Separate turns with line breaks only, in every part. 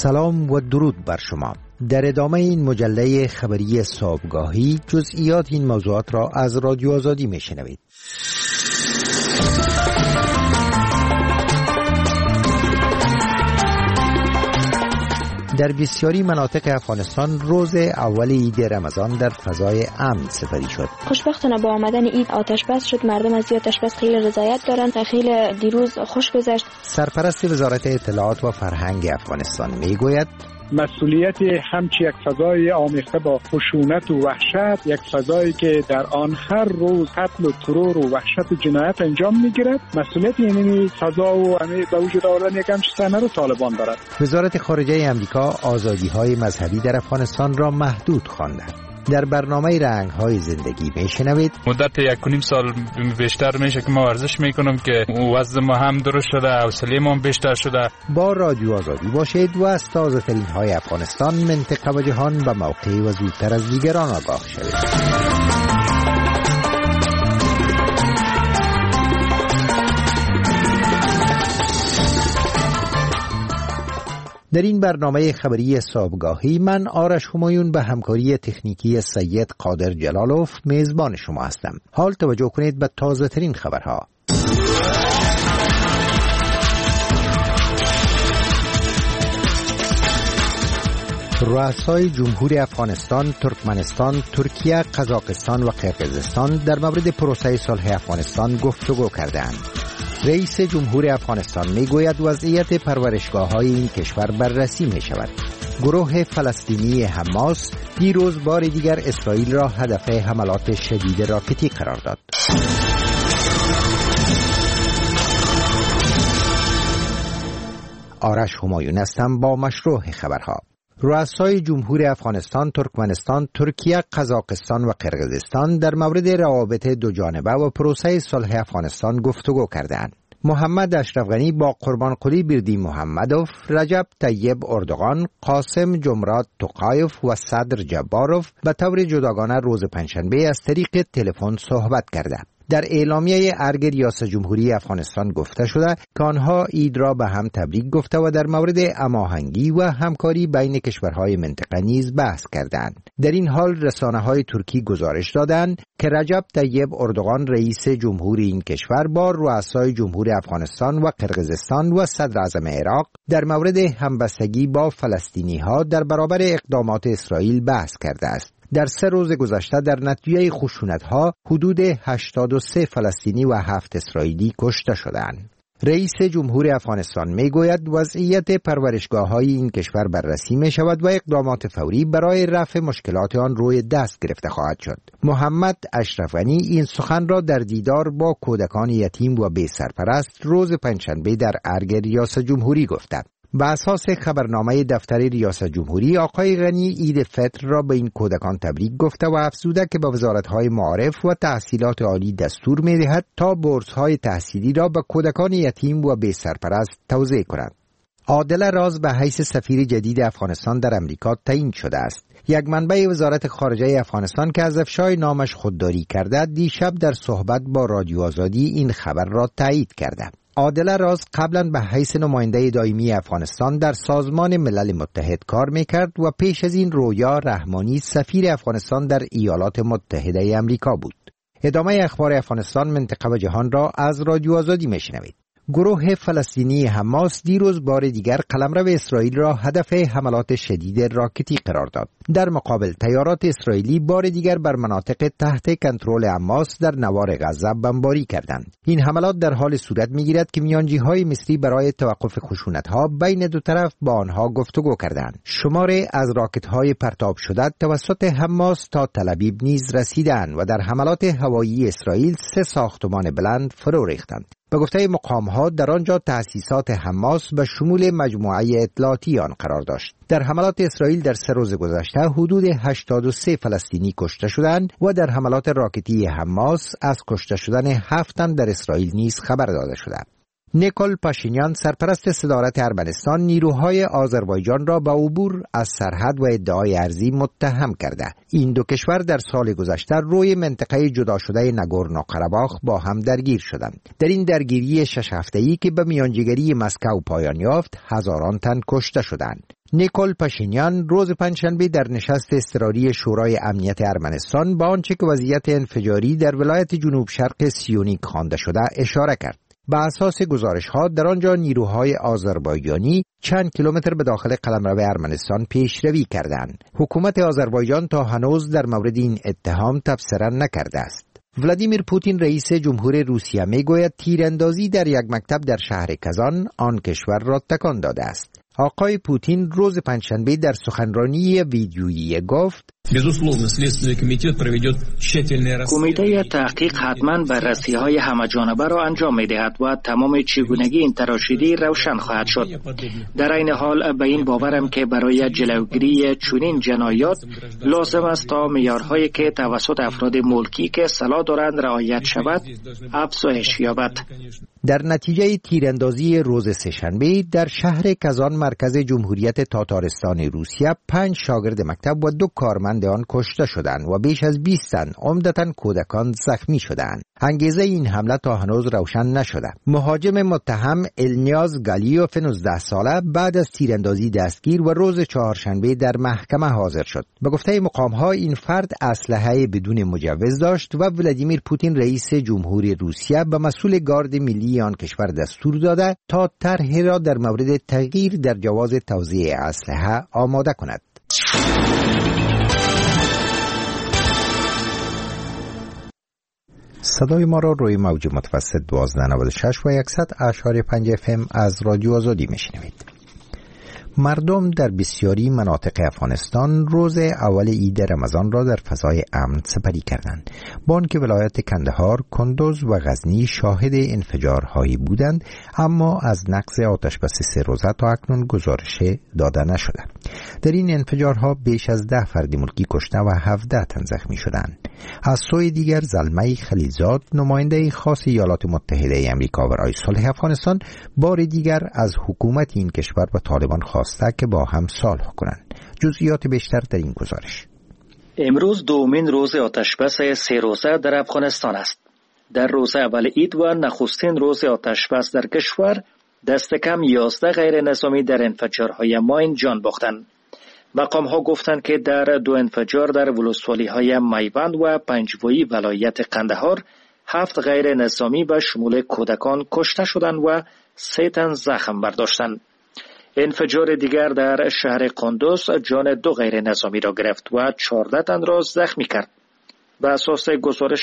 سلام و درود بر شما. در ادامه این مجله خبری صبحگاهی جزئیات این موضوعات را از رادیو آزادی میشنوید. در بسیاری مناطق افغانستان روز اول عید رمضان در فضای امن سپری شد.
خوشبختانه با آمدن عید آتش بس شد. مردم از آتش بس خیلی رضایت دارند. خیلی دیروز خوش گذشت.
سرپرست وزارت اطلاعات و فرهنگ افغانستان میگوید
مسئولیت همچی یک فضای آمیخته با خشونت و وحشت، یک فضایی که در آن هر روز قتل و ترور و وحشت و جنایت انجام میگیرد، مسئولیت این فضا و به وجود آوردن یک همچین صحنه رو طالبان دارد.
وزارت خارجه امریکا آزادی‌های مذهبی در افغانستان را محدود خوانده. در برنامه رنگ‌های زندگی میشنوید
مدت 1.5 سال بیشتر میشه که ما ورزش میکنم که وزن ما هم درست شده، حوصله ما هم بیشتر شده.
با رادیو آزادی باشید و از تازه‌ترین های افغانستان، منطقه و جهان به موقع و زودتر از دیگران آگاه شوید. در این برنامه خبری صبحگاهی من آرش همایون به همکاری تکنیکی سید قادر جلالوف میزبان شما هستم. حال توجه کنید به تازه ترین خبرها. رؤسای جمهور افغانستان، ترکمنستان، ترکیه، قزاقستان و قرقیزستان در مورد پروسه صلح افغانستان گفتگو کردند. رئیس جمهور افغانستان میگوید وضعیت پرورشگاه‌های این کشور بررسی می‌شود. گروه فلسطینی حماس دیروز بار دیگر اسرائیل را هدف حملات شدید راکتی قرار داد. آرش همایون هستم با مشروع خبرها. رؤسای جمهور افغانستان، ترکمنستان، ترکیه، قزاقستان و قرقیزستان در مورد روابط دو جانبه و پروسه صلح افغانستان گفتگو کردند. محمد اشرف غنی با قربانقلی بردیمحمدوف، رجب طیب اردوغان، قاسم جمرات توقایف و صدر جباروف به طور جداگانه روز پنجشنبه از طریق تلفن صحبت کردند. در اعلامیه ارگ ریاست جمهوری افغانستان گفته شده که آنها عید را به هم تبریک گفته و در مورد هماهنگی و همکاری بین کشورهای منطقه نیز بحث کردند. در این حال رسانه‌های ترکی گزارش دادند که رجب طیب اردوغان رئیس جمهور این کشور با رؤسای جمهور افغانستان و قرقیزستان و صدر اعظم عراق در مورد همبستگی با فلسطینی‌ها در برابر اقدامات اسرائیل بحث کرده است. در 3 روز گذشته در نتیجه خشونت‌ها حدود 83 فلسطینی و 7 اسرائیلی کشته شدند. رئیس جمهور افغانستان میگوید وضعیت پرورشگاه‌های این کشور بررسی می‌شود و اقدامات فوری برای رفع مشکلات آن روی دست گرفته خواهد شد. محمد اشرف غنی این سخن را در دیدار با کودکان یتیم و بی سرپرست روز پنجشنبه در ارگ ریاست جمهوری گفت. به اساس خبرنامه دفتر ریاست جمهوری، آقای غنی عید فطر را به این کودکان تبریک گفته و افزوده که به وزارت‌های معارف و تحصیلات عالی دستور می‌دهد تا بورس‌های تحصیلی را به کودکان یتیم و بی سرپرست توزیع کنند. عادل راز به حیث سفیر جدید افغانستان در امریکا تعیین شده است. یک منبع وزارت خارجه افغانستان که از افشای نامش خودداری کرده، دیشب در صحبت با رادیو آزادی این خبر را تایید کرده. عادل راز قبلا به حیث نماینده دائمی افغانستان در سازمان ملل متحد کار میکرد و پیش از این رویا رحمانی سفیر افغانستان در ایالات متحده امریکا بود. ادامه اخبار افغانستان، منطقه و جهان را از رادیو آزادی میشنوید. گروه فلسطینی حماس دیروز بار دیگر قلمرو اسرائیل را هدف حملات شدید راکتی قرار داد. در مقابل تیارات اسرائیلی بار دیگر بر مناطق تحت کنترل حماس در نوار غزه بمباری کردند. این حملات در حال صورت می‌گیرد که میانجی‌های مصری برای توقف خشونت‌ها بین دو طرف با آنها گفتگو کردند. شماری از راکت‌های پرتاب شده توسط حماس تا تل‌آبیب نیز رسیدند و در حملات هوایی اسرائیل 3 ساختمان بلند فرو ریختند. به گفته مقام‌ها در آنجا تأسیسات حماس به شمول مجموعه اطلاعاتی آن قرار داشت. در حملات اسرائیل در 3 روز گذشته حدود 83 فلسطینی کشته شدند و در حملات راکتی حماس از کشته شدن 7 تن در اسرائیل نیز خبر داده شده. نیکول پاشینیان سرپرست صدارت ارمنستان نیروهای آذربایجان را به عبور از سرحد و ادعای ارضی متهم کرده. این دو کشور در سال گذشته روی منطقه جدا شده ناگورنو قره‌باخ با هم درگیر شدند. در این درگیری 6 هفته‌ای که به میانجیگری مسکو پایان یافت، هزاران تن کشته شدند. نیکول پاشینیان روز پنجشنبه در نشست اضطراری شورای امنیت ارمنستان با آنچه که وضعیت انفجاری در ولایت جنوب شرق سیونیک خوانده شده اشاره کرد. به اساس گزارش‌ها در آنجا نیروهای آذربایجانی چند کیلومتر به داخل قلمرو ارمنستان پیشروی کردند. حکومت آذربایجان تا هنوز در مورد این اتهام تبصره نکرده است. ولادیمیر پوتین رئیس جمهور روسیه میگوید تیراندازی در یک مکتب در شهر کازان آن کشور را تکان داده است. آقای پوتین روز پنجشنبه در سخنرانی ویدیویی گفت:
کمیته تحقیق حتما بررسی‌های همه‌جانبه را انجام می‌دهد و تمام چگونگی این تراشیدی روشن خواهد شد. در این حال به این باورم که برای جلوگیری چنین جنایات لازم است تا معیارهایی که توسط افراد ملکی که سلاح دارند رعایت شود افزایش یابد.
در نتیجه تیراندازی روز سه‌شنبه در شهر کازان مرکز جمهوریت تاتارستان روسیه 5 شاگرد مکتب و 2 کارمند آن کشته شدند و بیش از 20 تن عمدتاً کودکان زخمی شدند. انگیزه این حمله تا هنوز روشن نشده. مهاجم متهم النیاز گالیوف 19 ساله بعد از تیراندازی دستگیر و روز چهارشنبه در محکمه حاضر شد. به گفته مقام‌ها این فرد اسلحه بدون مجوز داشت و ولادیمیر پوتین رئیس جمهوری روسیه به مسئول گارد ملی آن کشور دستور داده تا طرحی را در مورد تغییر در جواز توزیع اسلحه آماده کند. صدای ما را روی موج متوسط 1296 و 100.5 FM از رادیو آزادی میشنوید. مردم در بسیاری مناطق افغانستان روز اول عید رمضان را در فضای امن سپری کردند. با آنکه ولایت کندهار، کندوز و غزنی شاهد انفجارهایی بودند، اما از نقض آتشبس 3 روزه تا اکنون گزارش داده نشده. در این انفجارها بیش از 10 فرد ملکی کشته و 17 تن زخمی شدند. از سوی دیگر زلمه خلیلزاد، نماینده خاص ایالات متحده آمریکا برای صلح افغانستان، بار دیگر از حکومت این کشور و طالبان خواسته که با هم صلح کنند. جزئیات بیشتر در این گزارش.
امروز دومین روز آتشبس 3 روزه در افغانستان است. در روز اول عید و نخستین روز آتشبس در کشور، دست کم 11 غیر نظامی در انفجارهای ماین جان باختند. مقام‌ها گفتند که در 2 انفجار در ولسوالی‌های میوند و پنجوایی ولایت قندهار 7 غیر نظامی به شمول کودکان کشته شدند و 3 تن زخم برداشتند. انفجار دیگر در شهر کندوز جان 2 غیر نظامی را گرفت و 14 تن را زخمی کرد. به اساس گزارش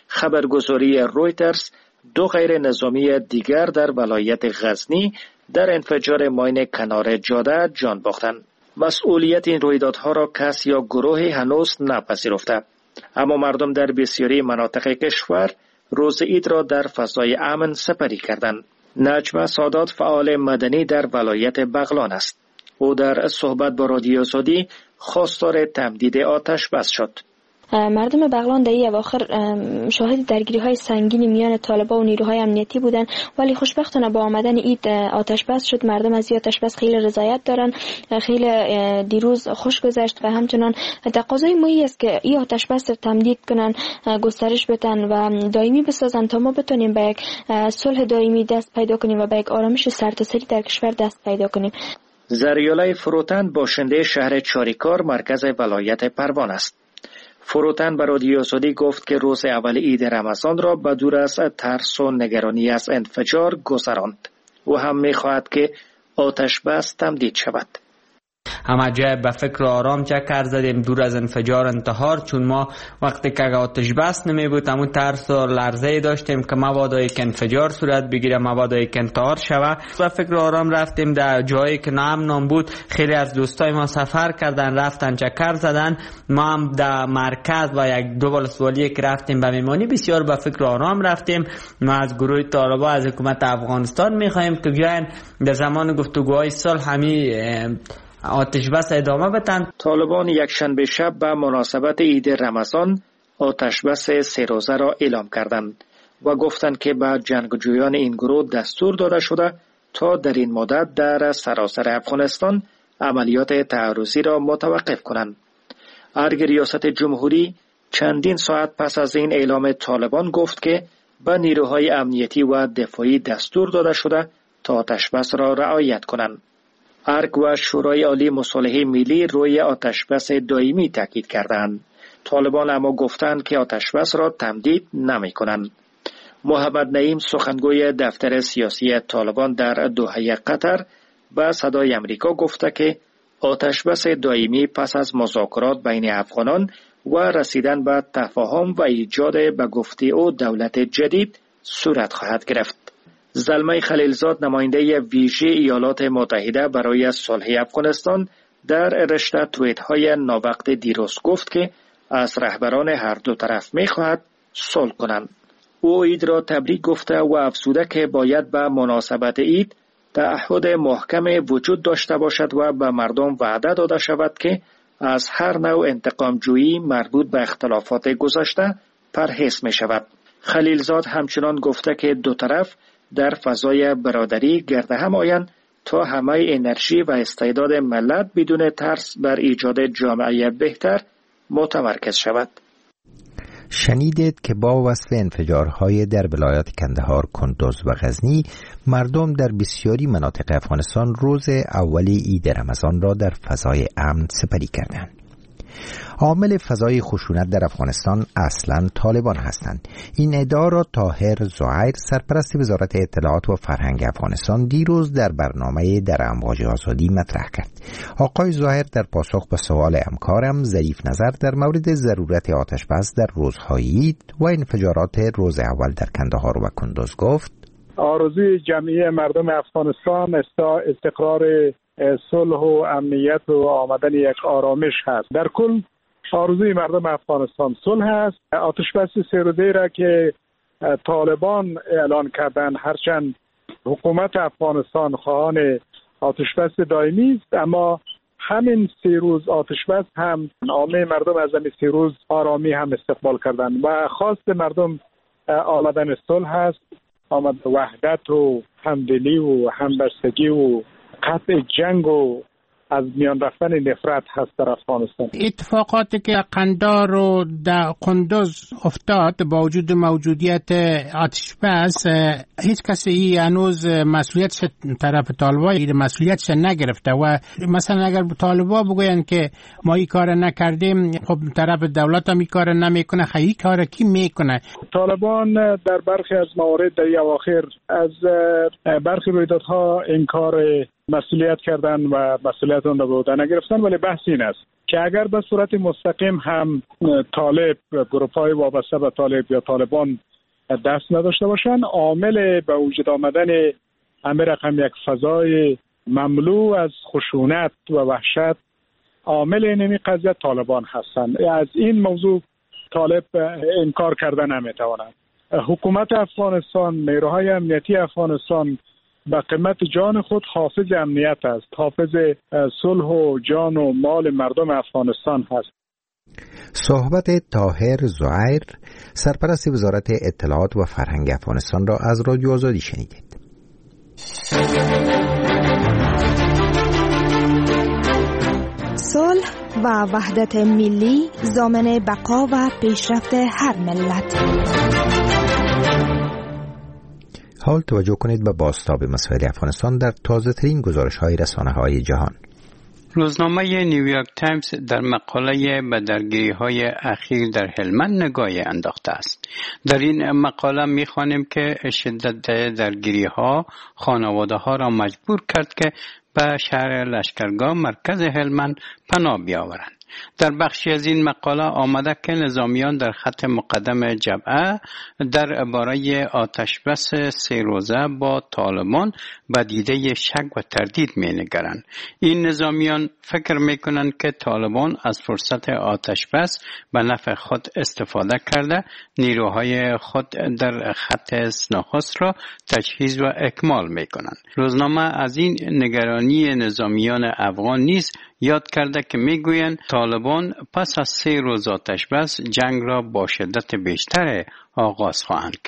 خبرگزاری رویترز، 2 غیر نظامی دیگر در ولایت غزنی در انفجار ماین کنار جاده جان باختند. مسئولیت این رویدادها را کس یا گروهی هنوز نپذیرفته، اما مردم در بسیاری مناطق کشور روز عید را در فضای امن سپری کردند. نجمه سادات فعال مدنی در ولایت بغلان است. او در صحبت با رادیو آزادی خواستار تمدید آتش بس شد.
مردم بغلان در این اواخر شاهد درگیری های سنگین میان طالبان و نیروهای امنیتی بودند، ولی خوشبختانه با آمدن عید آتش بس شد. مردم از این آتش بس خیلی رضایت دارن. خیلی دیروز خوش گذشت و همچنان تقاضای ما است که این آتش بس تمدید کنن، گسترش بدن و دائمی بسازن تا ما بتونیم به یک صلح دائمی دست پیدا کنیم و به یک آرامش سرتاسری در کشور دست پیدا کنیم.
زریالای فروتن باشنده شهر چاریکار مرکز ولایت پروان است. فروتن به رادیو آزادی گفت که روز اول عید رمضان را به دور از ترس و نگرانی از انفجار گذراند. او هم می‌خواهد که آتش بس تمدید شود.
همه جای به فکر آرام چکر زدیم دور از انفجار انتحار، چون ما وقتی که آتش بس نمی بود همون ترس و لرزه داشتیم که مبادا که انفجار صورت بگیره، مبادا که انتحار شوه. به فکر آرام رفتیم در جایی که نام بود. خیلی از دوستای ما سفر کردن رفتن چکر زدن. ما هم در مرکز و 1-2 ولسوالی که رفتیم به میمانی بسیار به فکر آرام رفتیم. ما از گروه طالبان از حکومت افغانستان میخوایم که بیاین در زمان گفتگوهای صلح همی آتش بس ادامه بدن.
طالبان یکشنبه شب به مناسبت عید رمضان آتش بس 3 روزه را اعلام کردند. و گفتند که به جنگجویان این گروه دستور داده شده تا در این مدت در سراسر افغانستان عملیات تعرضی را متوقف کنند. ارگ ریاست جمهوری چندین ساعت پس از این اعلام طالبان گفت که به نیروهای امنیتی و دفاعی دستور داده شده تا آتشبس را رعایت کنند. ارگ و شورای عالی مصالحه ملی روی آتشبس دائمی تاکید کردند. طالبان اما گفتند که آتشبس را تمدید نمی کنند. محمد نعیم سخنگوی دفتر سیاسی طالبان در دوحه قطر به صدای امریکا گفته که آتشبس دائمی پس از مذاکرات بین افغانان و رسیدن به تفاهم و ایجاد به گفته او دولت جدید صورت خواهد گرفت. زلمه خلیلزاد نماینده ویژه ایالات متحده برای صلح افغانستان در رشته توییت‌های ناوقت دیروز گفت که از رهبران هر دو طرف می‌خواهد صلح کنند. او عید را تبریک گفته و افزوده که باید به مناسبت عید تعهد محکم وجود داشته باشد و به مردم وعده داده شود که از هر نوع انتقام جویی مربوط به اختلافات گذشته پرهیز می شود. خلیلزاد همچنان گفته که دو طرف در فضای برادری گرد هم آیند تا همه انرژی و استعداد ملت بدون ترس بر ایجاد جامعه بهتر متمرکز شود.
شنیدید که با وصف انفجارهای در ولایات کندهار، کندوز و غزنی مردم در بسیاری مناطق افغانستان روز اول عید رمضان را در فضای امن سپری کردند. عامل فضای خشونت در افغانستان اصلاً طالبان هستند. این ادعا را طاهر زهیر، سرپرست وزارت اطلاعات و فرهنگ افغانستان، دیروز در برنامه در امواج آزادی مطرح کرد. آقای زهیر در پاسخ به سوال همکارم ظریف نظر در مورد ضرورت آتشبس در روزهای عید و انفجارات روز اول در کندهار و کندوز گفت:
آرزوی جمعی مردم افغانستان استقرار صلح و امنیت و آمدن یک آرامش هست. در کل آرزوی مردم افغانستان صلح است. آتشبس 3 روزه را که طالبان اعلان کردن، هرچند حکومت افغانستان خواهان آتشبس دائمی است، اما همین 3 روز آتشبس هم عامه مردم از همین 3 روز آرامی هم استقبال کردن و خواست مردم آمدن صلح است، آمد وحدت و همدلی و همبستگی و قطع جنگ و از میان رفتن نفرت هست در افغانستان.
اتفاقاتی که قندار و در کندوز افتاد با وجود موجودیت آتشبس، هیچ کسی هنوز مسئولیتش طرف طالبان مسئولیتش نگرفته و مثلا اگر طالبان بگوین که ما این کار نکردیم، خب طرف دولت هم این کار نمیکنه، این کار کی میکنه؟
طالبان در برخی از موارد در اواخر از برخی رویدادها انکار مسئولیت کردن و مسئولیت آن را به عهده نگرفتن، ولی بحث این است که اگر به صورت مستقیم هم طالب، گروه‌های وابسته به طالب یا طالبان دست نداشته باشند، عامل به وجود آمدن همه رقم یک فضای مملو از خشونت و وحشت، عامل این قضیه طالبان هستند. از این موضوع طالب انکار کردن نمیتواند. حکومت افغانستان، نیروهای امنیتی افغانستان به قیمت جان خود حافظ امنیت است، حافظ صلح و جان و مال مردم افغانستان هست.
صحبت طاهر زهیر، سرپرست وزارت اطلاعات و فرهنگ افغانستان را از رادیو آزادی شنیدید.
صلح و وحدت ملی ضامن بقا و پیشرفت هر ملت.
حال توجه کنید به بازتاب مسائل افغانستان در تازه ترین گزارش های رسانه های جهان.
روزنامه نیویورک تایمز در مقاله به درگیری های اخیر در هلمند نگاهی انداخته است. در این مقاله می‌خوانیم که شدت درگیری ها خانواده ها را مجبور کرد که به شهر لشکرگاه مرکز هلمند پناه بیاورند. در بخشی از این مقاله آمده که نظامیان در خط مقدم جبهه درباره آتشبس 3 روزه با طالبان به دیده شک و تردید می‌نگرند. این نظامیان فکر می‌کنند که طالبان از فرصت آتشبس به نفع خود استفاده کرده نیروهای خود در خط نخست را تجهیز و اکمال می‌کنند. روزنامه از این نگرانی نظامیان افغان نیز یاد کرده که میگویند طالبان پس از 3 روز آتشبس جنگ را با شدت بیشتر آغاز خواهند کرد.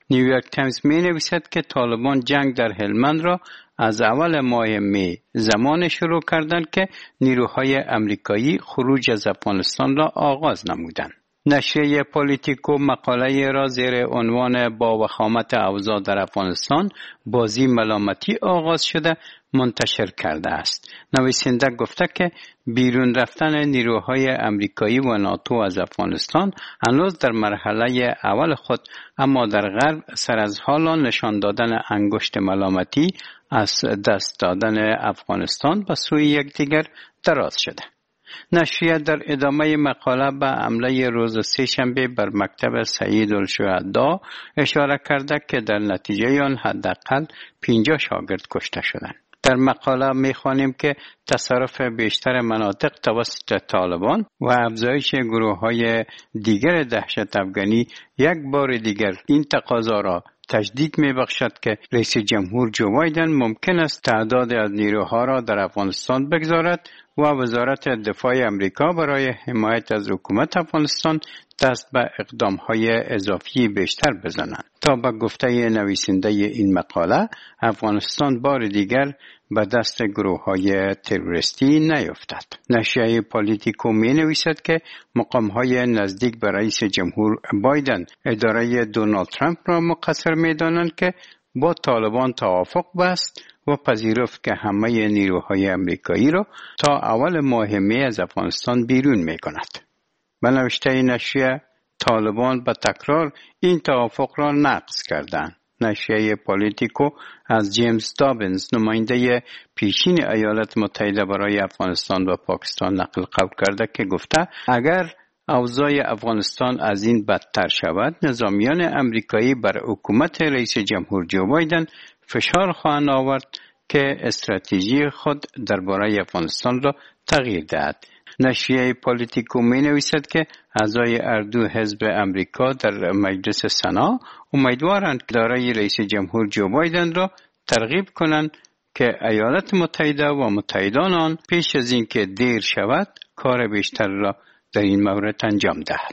نیویورک تایمز می نویسد که طالبان جنگ در هلمند را از اول ماه می زمان شروع کردند که نیروهای امریکایی خروج از افغانستان را آغاز نمودند. نشریه پولیتیکو مقاله را زیر عنوان با وخامت اوضاع در افغانستان بازی ملامتی آغاز شده منتشر کرده است. نویسنده گفته که بیرون رفتن نیروهای امریکایی و ناتو از افغانستان هنوز در مرحله اول خود، اما در غرب سر از حالا نشان دادن انگشت ملامتی از دست دادن افغانستان به سوی یکدیگر دراز شده. نشریه در ادامه مقاله به حمله روز سه‌شنبه بر مکتب سید الشهدا اشاره کرده که در نتیجه آن حداقل 50 شاگرد کشته شدند. در مقاله می‌خوانیم که تصرف بیشتر مناطق توسط طالبان و افزایش گروه‌های دیگر دهشت افغانی یک بار دیگر این تقاضا را تجدید می‌بخشد که رئیس جمهور جو بایدن ممکن است تعداد از نیروها را در افغانستان بگذارد و وزارت دفاع امریکا برای حمایت از حکومت افغانستان دست به اقدام‌های اضافی بیشتر بزنند. تا به گفته نویسنده این مقاله، افغانستان بار دیگر به دست گروه‌های تروریستی نیفتد. نشریه پولیتیکو می‌نویسد که مقام‌های نزدیک به رئیس جمهور بایدن اداره دونالد ترامپ را مقصر می‌دانند که با طالبان توافق بست و پذیرفت که همه نیروهای امریکایی را تا اول ماه می از افغانستان بیرون می‌کند. به نوشته نشریه، طالبان به تکرار این توافق را نقض کردند. نشریه پولیتیکو از جیمز دابینز، نماینده پیشین ایالات متحده برای افغانستان و پاکستان نقل قول کرده که گفته اگر اوضاع افغانستان از این بدتر شود، نظامیان امریکایی بر حکومت رئیس جمهور جو بایدن فشار خواهند آورد که استراتژی خود درباره افغانستان را تغییر دهد. نشریه پولیتیکو می نویسد که اعضای اردو حزب امریکا در مجلس سنا امیدوارند که اداره رئیس جمهور جو بایدن را ترغیب کنند که ایالات متحده و متحدان آن پیش از اینکه دیر شود کار بیشتر را در این مورد انجام دهد.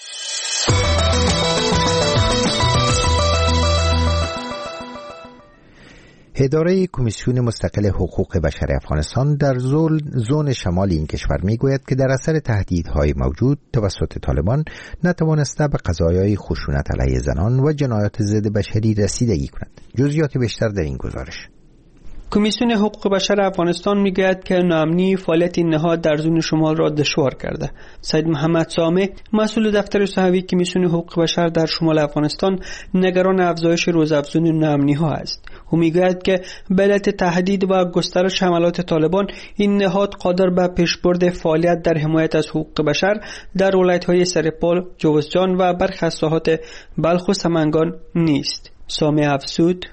اداره کمیسیون مستقل حقوق بشر افغانستان در زون شمال این کشور میگوید که در اثر تهدیدهای موجود توسط طالبان نتوانسته به قضایای خشونت علیه زنان و جنایات ضد بشری رسیدگی کند. جزئیات بیشتر در این گزارش.
کمیسیون حقوق بشر افغانستان میگوید که ناامنی فعالیت این نهاد در زون شمال را دشوار کرده. سید محمد سامه، مسئول دفتر صحوی کمیسیون حقوق بشر در شمال افغانستان، نگران افزایش روزافزون ناامنی ها است. او میگوید که به علت تهدید و گسترش حملات طالبان این نهاد قادر به پیشبرد فعالیت در حمایت از حقوق بشر در ولایت‌های سرپال، جوزجان و برخی از ساحات بلخ و سمنگان نیست. سامه افزود: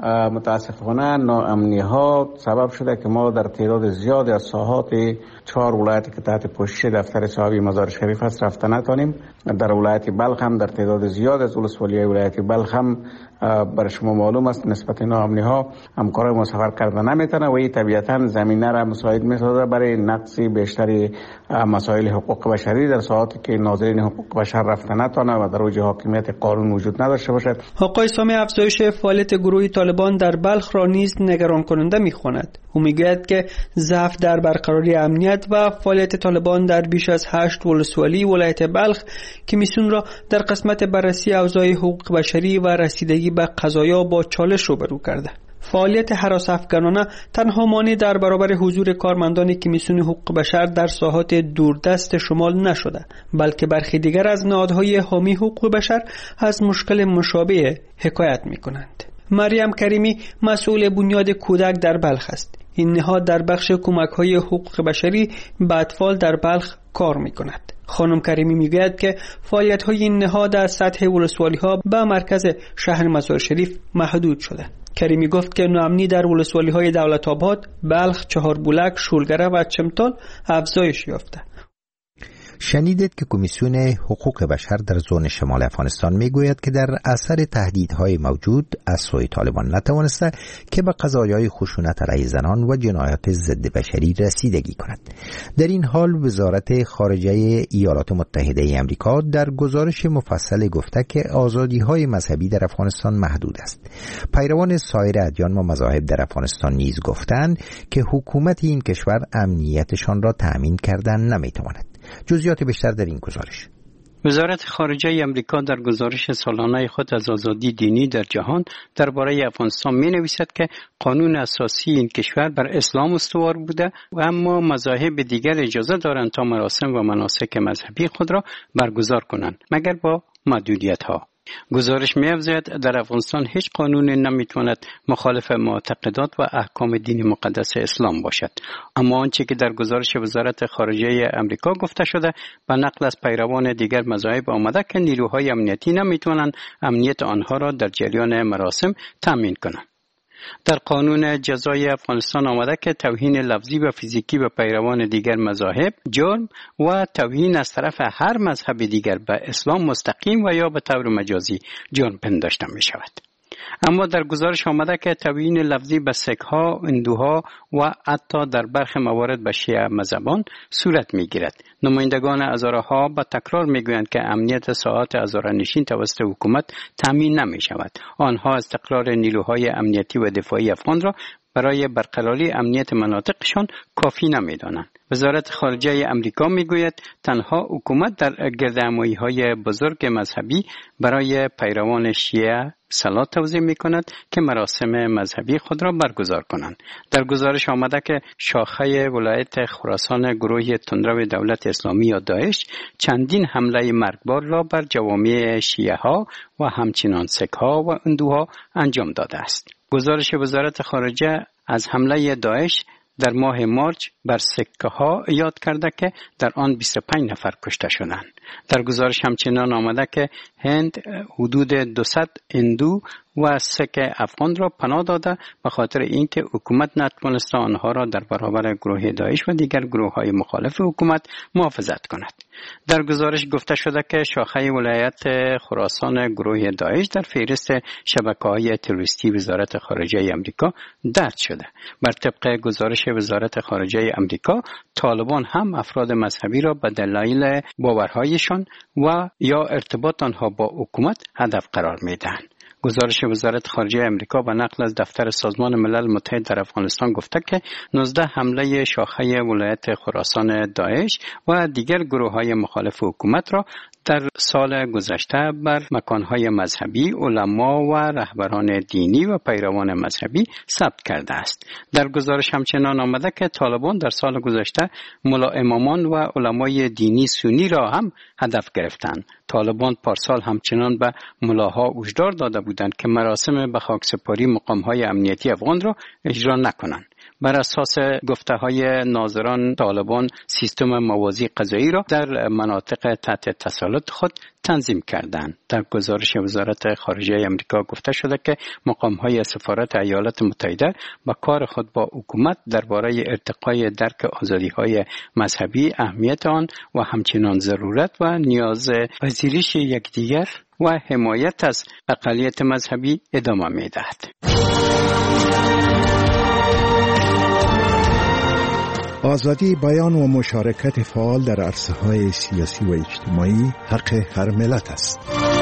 متاسفانه ناامنی ها سبب شده که ما در تعداد زیادی از ساحات 4 ولایتی که تحت پوشش دفتر صحابی مزار شریف است رفته نتانیم. در ولایت بلخ هم در تعداد زیاد از ولسوالی‌های ولایت بلخ هم برای شما معلوم است نسبت ناامنی ها همکارای ما سفر کردن نمیتونه و این طبیعتا زمینه را مساعد میسازه برای نقص بیشتری مسائل حقوق بشری در ساحاتی که ناظرین حقوق بشر رفته نتونه و در اوج حاکمیت قانون وجود نداشته باشد.
آقای سامی افزایش فعالیت گروه طالبان در بلخ را نیز نگران کننده میخواند. او میگوید که ضعف در برقراری امنیت و فعالیت طالبان در بیش از 8 ولسوالی ولایت بلخ کمیسیون را در قسمت بررسی اوضاع حقوق بشری و رسیدگی به قضایا با چالش روبرو کرده. فعالیت هراس افغانانه تنها مانع در برابر حضور کارمندان کمیسیون حقوق بشر در ساحات دوردست شمال نشده، بلکه برخی دیگر از نهادهای حامی حقوق بشر از مشکل مشابه حکایت می‌کنند. مریم کریمی مسئول بنیاد کودک در بلخ است. این نهاد در بخش کمک‌های حقوق بشری به اطفال در بلخ کار می‌کند. خانم کریمی میگوید که فعالیت‌های این نهاد از سطح ولسوالی‌ها به مرکز شهر مزار شریف محدود شده. کریمی گفت که ناامنی در ولسوالی‌های دولت آباد، بلخ، چهاربولک، شولگره و چمتال افزایش یافته.
شنیدید که کمیسیون حقوق بشر در زون شمال افغانستان میگوید که در اثر تهدیدهای موجود از سوی طالبان نتوانسته که به قضایای خشونت علیه زنان و جنایات ضد بشری رسیدگی کند. در این حال وزارت خارجه ایالات متحده آمریکا در گزارش مفصل گفته که آزادی‌های مذهبی در افغانستان محدود است. پیروان سایر ادیان و مذاهب در افغانستان نیز گفتند که حکومت این کشور امنیتشان را تأمین کردن نمی‌تواند. جزئیات بیشتر در این گزارش.
وزارت خارجه امریکا در گزارش سالانه خود از آزادی دینی در جهان درباره افغانستان می‌نویسد که قانون اساسی این کشور بر اسلام استوار بوده و اما مذاهب دیگر اجازه دارند تا مراسم و مناسک مذهبی خود را برگزار کنند مگر با محدودیت‌ها. گزارش می‌افزاید در افغانستان هیچ قانونی نمی‌تواند مخالف معتقدات و احکام دین مقدس اسلام باشد، اما آنچه که در گزارش وزارت خارجه امریکا گفته شده به نقل از پیروان دیگر مذاهب آمده که نیروهای امنیتی نمی‌توانند امنیت آنها را در جریان مراسم تامین کنند. در قانون جزای افغانستان آمده که توهین لفظی و فیزیکی به پیروان دیگر مذاهب جرم و توهین از طرف هر مذهب دیگر به اسلام مستقیم و یا به طور مجازی جرم پنداشته می شود. اما در گزارش آمده که توهین لفظی به سک‌ها، هندوها و حتی در برخی موارد به شیعه مذهبان صورت می‌گیرد. نمایندگان هزارها با تکرار می‌گویند که امنیت ساعات هزاره‌نشین توسط حکومت تامین نمی‌شود. آنها استقرار نیروهای امنیتی و دفاعی افغان را برای برقراری امنیت مناطقشان کافی نمی‌دانند. وزارت خارجه امریکا میگوید تنها حکومت در گردهمایی‌های بزرگ مذهبی برای پیروان شیعه صلاح توزیع می‌کند که مراسم مذهبی خود را برگزار کنند. در گزارش آمده که شاخه ولایت خراسان گروه تندرو دولت اسلامی یا داعش چندین حمله مرگبار را بر جوامع شیعه‌ها و همچنین سک‌ها و هندوها انجام داده است. گزارش وزارت خارجه از حمله داعش در ماه مارچ بر سکه ها یاد کرده که در آن 25 نفر کشته شدند. در گزارش همچنان آمده که هند حدود 200 هندو و سک افغان را پناه داده به خاطر اینکه حکومت نتوانسته آنها را در برابر گروه داعش و دیگر گروه‌های مخالف حکومت محافظت کند. در گزارش گفته شده که شاخه ولایت خراسان گروه داعش در فهرست شبکه‌های تروریستی وزارت خارجه آمریکا درج شده. بر طبق گزارش وزارت خارجه آمریکا، طالبان هم افراد مذهبی را به دلایل باورهایشان و یا ارتباط آنها با حکومت هدف قرار می‌دهند. گزارش وزارت خارجه امریکا به نقل از دفتر سازمان ملل متحد در افغانستان گفته که 19 حمله شاخه ولایت خراسان داعش و دیگر گروه‌های مخالف حکومت را در سال گذشته بر مکانهای مذهبی، علما و رهبران دینی و پیروان مذهبی ثبت کرده است. در گزارش همچنان آمده که طالبان در سال گذشته ملا امامان و علمای دینی سنی را هم هدف گرفتند. طالبان پارسال همچنان به ملاها هشدار داده بودند که مراسم به خاکسپاری مقامهای امنیتی افغان را اجرا نکنند. بر اساس گفته‌های ناظران، طالبان سیستم موازی قضایی را در مناطق تحت تسلط خود تنظیم کردند. در گزارش وزارت خارجه آمریکا گفته شده که مقام‌های سفارت ایالات متحده با کار خود با حکومت درباره ارتقای درک آزادی‌های مذهبی، اهمیت آن و همچنین ضرورت و نیاز پذیرش یکدیگر و حمایت از اقلیت مذهبی ادامه می‌دهد.
آزادی بیان و مشارکت فعال در عرصه‌های سیاسی و اجتماعی حق هر ملت است.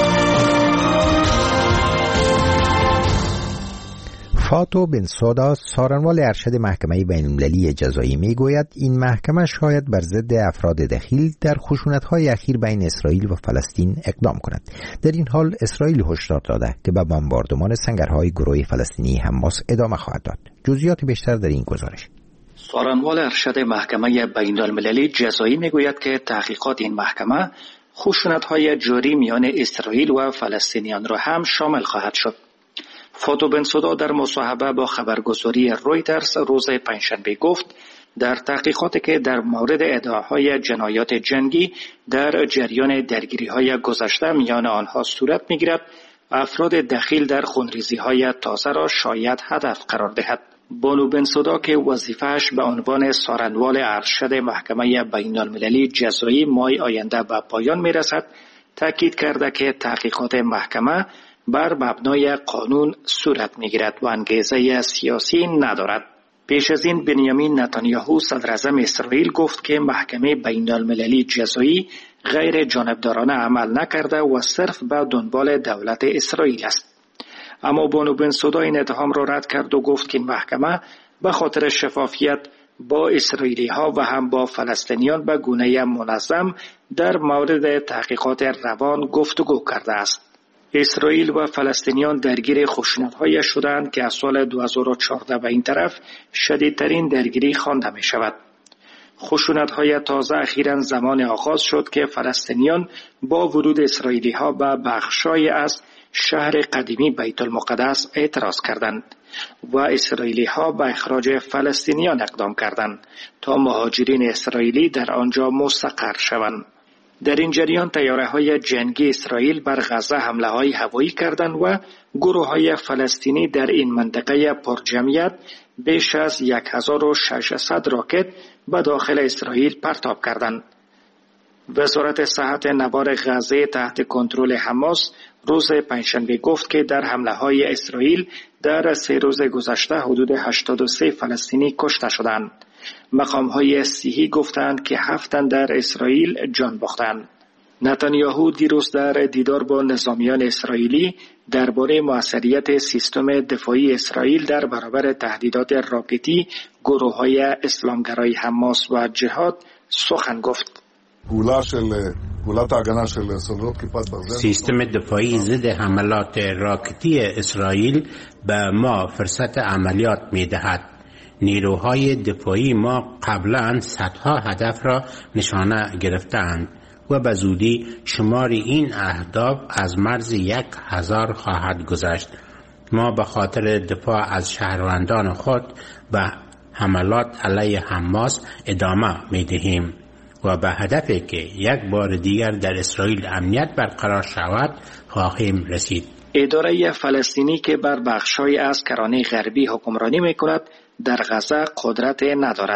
فاتو بنسودا، سارنوال ارشد محکمه بین‌المللی جزایی میگوید این محکمه شاید بر ضد افراد دخیل در خشونت‌های اخیر بین اسرائیل و فلسطین اقدام کند. در این حال اسرائیل هشدار داده که به بمباردمان سنگرهای گروه فلسطینی حماس ادامه خواهد داد. جزئیات بیشتر در این گزارش.
سارنوال ارشد محکمه بین‌المللی جزایی میگوید که تحقیقات این محکمه خشونت‌های جاری میان اسرائیل و فلسطینیان را هم شامل خواهد شد. فاتو بنسودا در مصاحبه با خبرگزاری رویترز روز پنجشنبه گفت در تحقیقاتی که در مورد ادعاهای جنایات جنگی در جریان درگیری‌های گذشته میان آنها صورت می‌گیرد، افراد دخیل در خونریزی‌های تازه را شاید هدف قرار دهد. بانو بنسودا که وظیفهش به عنوان سارنوال ارشد محکمه بین المللی جزایی ماه آینده به پایان می رسد، تاکید کرده که تحقیقات محکمه بر مبنای قانون صورت می گیرد و انگیزه سیاسی ندارد. پیش از این بنیامین نتانیاهو صدر اعظم اسرائیل گفت که محکمه بین المللی جزایی غیر جانبدارانه عمل نکرده و صرف به دنبال دولت اسرائیل است. اما بانو بنسودا این اتهام را رد کرد و گفت که محکمه به خاطر شفافیت با اسرائیلی ها و هم با فلسطینیان به گونه منظم در مورد تحقیقات روان گفتگو کرده است. اسرائیل و فلسطینیان درگیر خشونت‌های شدند که از سال 2014 به این طرف شدیدترین درگیری خوانده می شود. خشونت‌های تازه اخیراً زمان آغاز شد که فلسطینیان با ورود اسرائیلی‌ها به بخشای از شهر قدیمی بیت المقدس اعتراض کردند و اسرائیلی‌ها به اخراج فلسطینیان اقدام کردند تا مهاجرین اسرائیلی در آنجا مستقر شوند. در این جریان طیاره‌های جنگی اسرائیل بر غزه حمله‌های هوایی کردند و گروه‌های فلسطینی در این منطقه پرجمعیت بیش از 1600 راکت به داخل اسرائیل پرتاب کردند. وزارت صحت نوار غزه تحت کنترل حماس روز پنجشنبه گفت که در حمله‌های اسرائیل در 3 روز گذشته حدود 83 فلسطینی کشته شدند. مقام‌های صحی گفتند که 7 تن در اسرائیل جان باختند. نتانیاهو دیروز در دیدار با نظامیان اسرائیلی درباره موثریت سیستم دفاعی اسرائیل در برابر تهدیدات راکتی گروه‌های اسلامگرای حماس و جهاد سخن گفت.
سیستم دفاعی ضد حملات راکتی اسرائیل به ما فرصت عملیات می دهد. نیروهای دفاعی ما قبلا صدها هدف را نشانه گرفتند و به زودی شمار این اهداف از مرز 1000 خواهد گذشت. ما به خاطر دفاع از شهروندان خود به حملات علیه حماس ادامه می دهیم و به هدفی که یک بار دیگر در اسرائیل امنیت برقرار شود خواهیم رسید.
اداره فلسطینی که بر بخش‌های از کرانه غربی حکمرانی می‌کند در غزه قدرت ندارد.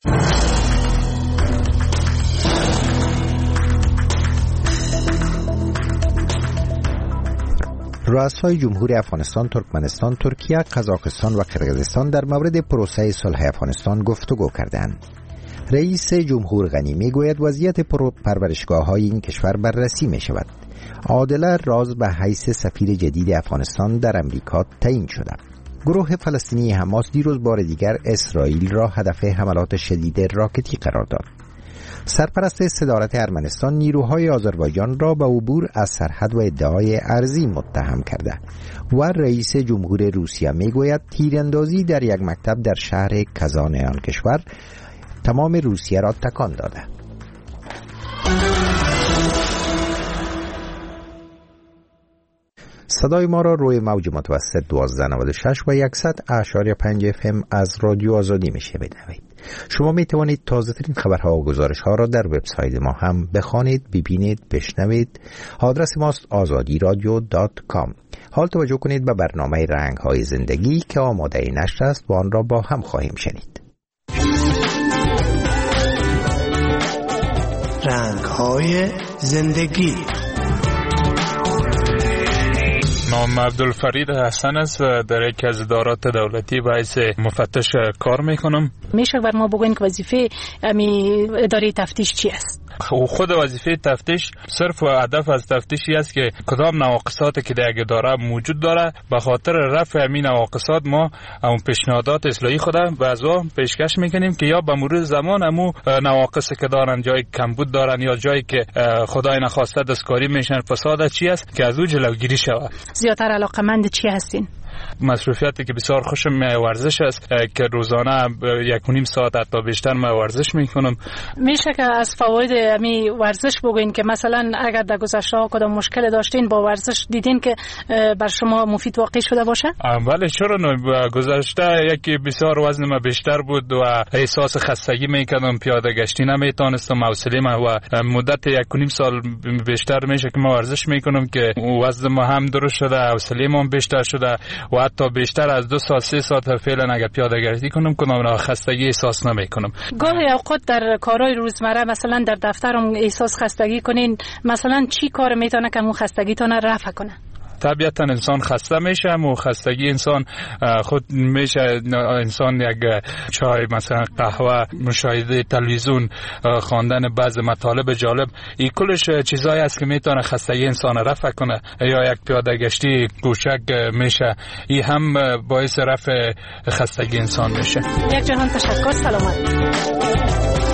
رؤسای جمهوری افغانستان، ترکمنستان، ترکیه، قزاقستان و قرقیزستان در مورد پروسه صلح افغانستان گفتگو کردند. رئیس جمهور غنی میگوید وضعیت پرورشگاه‌های این کشور بررسی می شود. عادله راز به حیث سفیر جدید افغانستان در امریکا تعیین شده. گروه فلسطینی حماس دیروز بار دیگر اسرائیل را هدف حملات شدید راکتی قرار داد. سرپرست صدارت ارمنستان نیروهای آذربایجان را به عبور از سرحد و ادعای ارضی متهم کرده و رئیس جمهور روسیه میگوید تیراندازی در یک مکتب در شهر کازان آن کشور تمام روسیه را تکان داده. صدای ما را روی موج متوسط 1296 و 100.5 FM از رادیو آزادی میشنوید. شما می توانید تازه ترین خبرها و گزارش ها را در وبسایت ما هم بخوانید، ببینید، بشنوید. آدرس ماست azadiradio.com. حال توجه کنید به برنامه رنگ های زندگی که آماده نشر است و آن را با هم خواهیم شنید.
رنگ های زندگی.
نام عبدالفرید حسن است و در یکی از ادارات دولتی به حیث مفتش کار میکنم.
میشه بر ما بگوین که وظیفه اداره تفتیش چی است؟
خود وظیفه تفتیش صرف و هدف از تفتیشی است که کدام نواقصاتی که در اداره موجود داره به خاطر رفع همین نواقصات ما اون پیشنهادات اصلاحی خود به ازوا پیشکش میکنیم که یا به مرور زمان همون نواقصی که دارن جای کمبود دارن یا جایی که خدای نخواسته دستکاری میشن فساد چی است که از او جلوگیری شود.
زیادتر علاقمند چی هستین؟
مصروفیتی که بسیار خوشم ورزش است که روزانه 1.5 ساعت حتی بیشتر من ورزش میکنم.
میشه که از فواید می ورزش بگوین که مثلا اگر در گذشته کدام مشکل داشتین با ورزش دیدین که بر شما مفید واقع شده باشه؟
بله چرا نه. گذشته یکی بسیار وزن من بیشتر بود و احساس خستگی میکردم، پیاده گشتی نمیتونستم، حوصله من و مدت 1.5 سال بیشتر میشه که من ورزش میکنم که وزن ما هم درست شده، حوصله ما بیشتر شده و حتی بیشتر از 2 ساعت 3 ساعت فعلا اگر پیاده گردی کنم کدام خستگی احساس نمیکنم.
گاهی اوقات در کارهای روزمره مثلا در دفترم احساس خستگی کنین، مثلا چی کار میتونه که اون خستگیتون رفع کنه؟
طبیعتا انسان خسته میشه و خستگی انسان خود میشه انسان یک چای مثلا قهوه، مشاهده تلویزیون، خواندن بعض مطالب جالب، این کلش چیزایی است که میتونه خستگی انسان رفع کنه. یا یک پیاده گشتی کوچک میشه، این هم باعث رفع خستگی انسان میشه.
یک جهان تشکر، سلامت.